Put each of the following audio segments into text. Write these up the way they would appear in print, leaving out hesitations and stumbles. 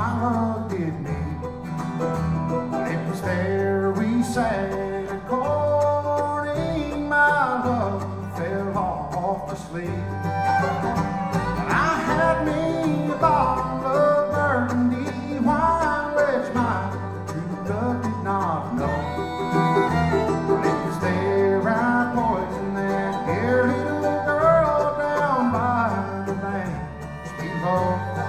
my love did me. It was there we sat according, my love fell off to sleep. I had me a bottle of Burgundy wine, which my true love did not know. But it was there I poisoned that dear little girl down by the banks below.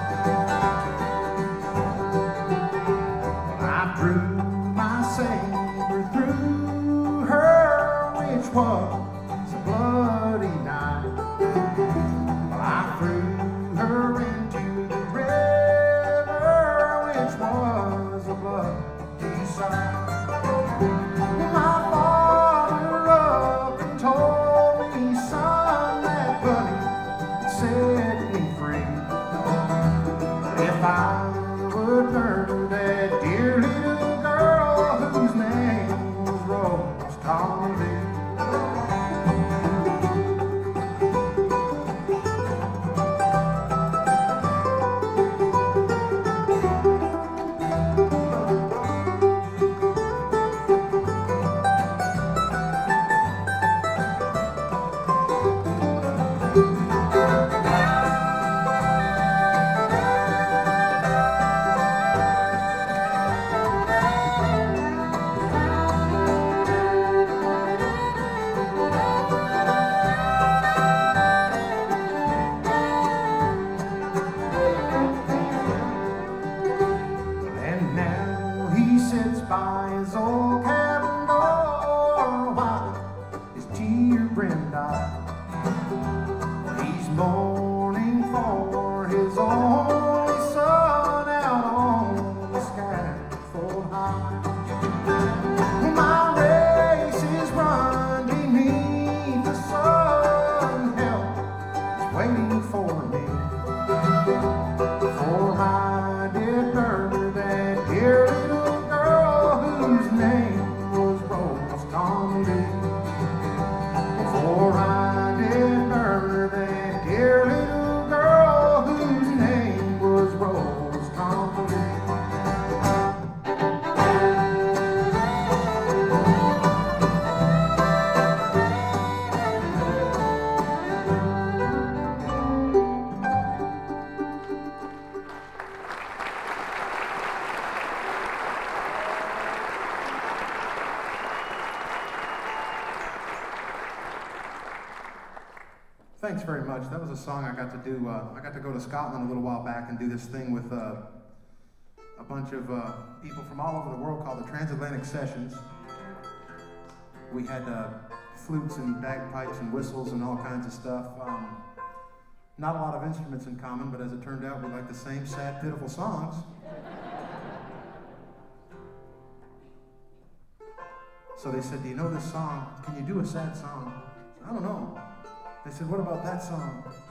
I drew my saber through her, which was a bloody knife. I threw her into the river, which was a bloody sight. My father up and told me, son, that bunny set me free. If I would murder that dear little girl whose name was Rose Conley. He sits by his old cabin door while his tear-brimmed eye. He's mourning for his only son out on the scaffold high. My race is run beneath the sun, hell is waiting for me. For I did murder that dear little girl whose name was Rose Conley. For I did murder that dear little girl whose name was Rose Conley. Thanks very much. That was a song I got to do. I got to go to Scotland a little while back and do this thing with a bunch of people from all over the world called the Transatlantic Sessions. We had flutes and bagpipes and whistles and all kinds of stuff. Not a lot of instruments in common, but as it turned out, we liked the same sad, pitiful songs. So they said, "Do you know this song? Can you do a sad song?" I said, "I don't know." They said, "What about that song?"